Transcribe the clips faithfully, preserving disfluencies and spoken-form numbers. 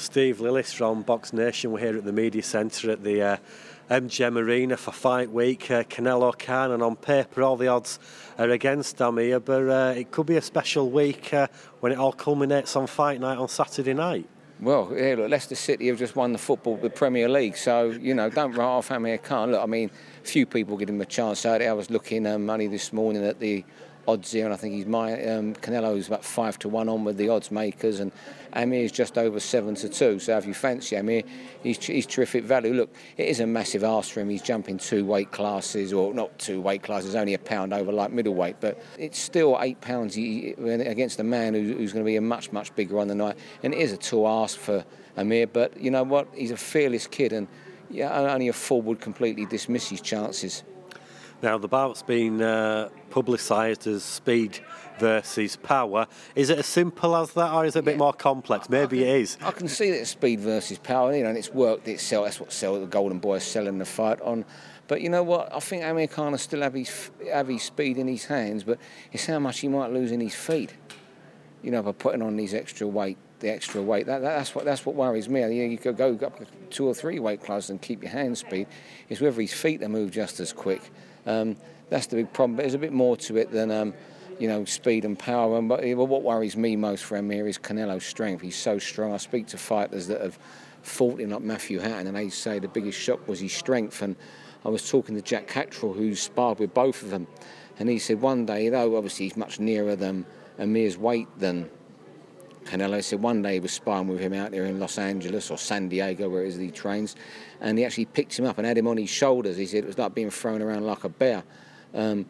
Steve Lillis from Box Nation. We're here at the Media Centre at the uh, M G M Arena for Fight Week. Uh, Canelo Khan, and on paper all the odds are against Amir, but uh, it could be a special week uh, when it all culminates on fight night on Saturday night. Well, yeah, look, Leicester City have just won the football, the Premier League, so, you know, don't write off Amir Khan. Look, I mean, few people give him a chance out there. I was looking um, only this morning at the odds here, and I think he's my um, Canelo's about five to one on with the odds makers, and Amir's just over seven to two. So if you fancy Amir, he's, he's terrific value. Look, it is a massive ask for him. He's jumping two weight classes, or not two weight classes, only a pound over like middleweight, but it's still eight pounds against a man who's, who's going to be a much much bigger on the night. And it is a tall ask for Amir, but you know what? He's a fearless kid, and yeah, only a fool would completely dismiss his chances. Now, the bout's been uh, publicised as speed versus power. Is it as simple as that, or is it a bit yeah. more complex? Maybe can, it is. I can see that it's speed versus power, you know, and it's worked itself. That's what sell, the Golden Boy is selling the fight on. But you know what? I think Amir Khan will still have his, have his speed in his hands, but it's how much he might lose in his feet, you know, by putting on these extra weight. The extra weight, that, that, that's what that's what worries me. You, know, you could go up two or three weight classes and keep your hand speed. It's whether his feet they move just as quick. Um, that's the big problem. But there's a bit more to it than um, you know, speed and power. And but well, what worries me most for Amir is Canelo's strength. He's so strong. I speak to fighters that have fought him, like Matthew Hatton, and they say the biggest shock was his strength. And I was talking to Jack Cattrall, who's sparred with both of them, and he said one day, though obviously he's much nearer than Amir's weight than Canelo, said one day he was sparring with him out there in Los Angeles or San Diego, where it is that he trains, and he actually picked him up and had him on his shoulders. He said it was like being thrown around like a bear. Um,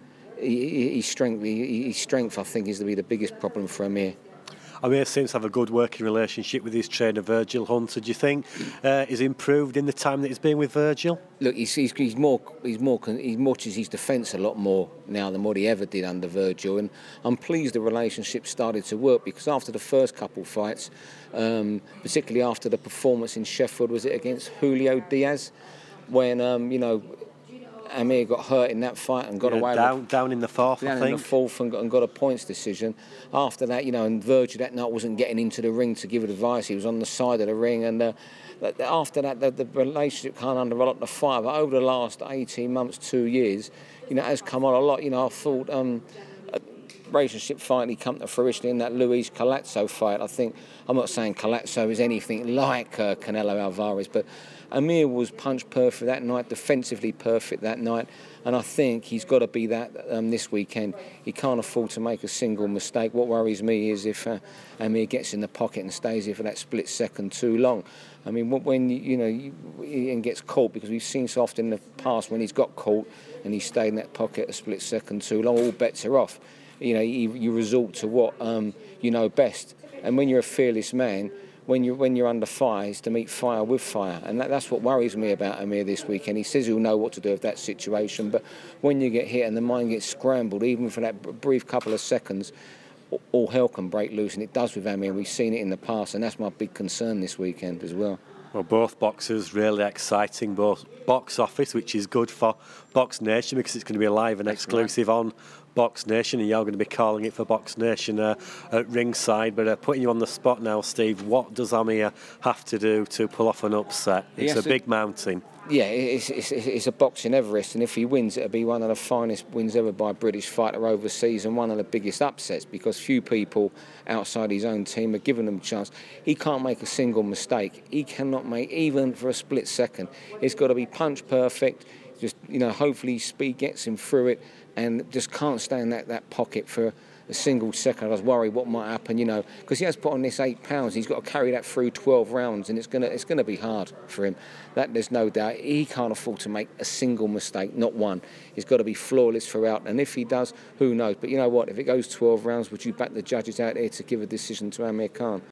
his strength, his strength, I think, is to be the biggest problem for Amir. Amir seems to have a good working relationship with his trainer Virgil Hunter. Do you think uh, he's improved in the time that he's been with Virgil? Look, he's, he's, he's more, he's more, he watches his defence a lot more now than what he ever did under Virgil, and I'm pleased the relationship started to work, because after the first couple of fights, um, particularly after the performance in Sheffield, was it against Julio Diaz, when um, you know, Amir got hurt in that fight and got yeah, away down, with, down in the fourth, down I think. in the fourth, and got, and got a points decision. After that, you know, and Virgil that night wasn't getting into the ring to give advice. He was on the side of the ring, and uh, after that, the, the relationship kind of under a lot of fire. But over the last eighteen months, two years, you know, it has come on a lot. You know, I thought um, a relationship finally come to fruition in that Luis Collazo fight. I think I'm not saying Collazo is anything like uh, Canelo Alvarez, but Amir was punch perfect that night, defensively perfect that night, and I think he's got to be that um, this weekend. He can't afford to make a single mistake. What worries me is if uh, Amir gets in the pocket and stays here for that split second too long. I mean, when you know you, and gets caught, because we've seen so often in the past when he's got caught and he stayed in that pocket a split second too long, all bets are off. You know, you, you resort to what um, you know best, and when you're a fearless man, when you're, when you're under fire, is to meet fire with fire. And that, that's what worries me about Amir this weekend. He says he'll know what to do with that situation, but when you get hit and the mind gets scrambled, even for that brief couple of seconds, all hell can break loose, and it does with Amir. We've seen it in the past, and that's my big concern this weekend as well. Well, both boxers really exciting, both box office, which is good for Box Nation, because it's going to be live and That's exclusive right. on Box Nation, and you're going to be calling it for Box Nation uh, at ringside. But uh, putting you on the spot now, Steve, what does Amir have to do to pull off an upset? It's a to, big mountain. Yeah, it's, it's, it's a boxing Everest, and if he wins, it'll be one of the finest wins ever by a British fighter overseas, and one of the biggest upsets, because few people outside his own team are giving him a chance. He can't make a single mistake. He cannot make, even for a split second. It's got to be punch perfect. Just, you know, hopefully speed gets him through it, and just can't stay in that, that pocket for a single second. I was worried what might happen, you know, because he has put on this eight pounds. He's got to carry that through twelve rounds, and it's gonna it's gonna be hard for him. That there's no doubt. He can't afford to make a single mistake, not one. He's got to be flawless throughout, and if he does, who knows? But you know what? If it goes twelve rounds, would you back the judges out there to give a decision to Amir Khan?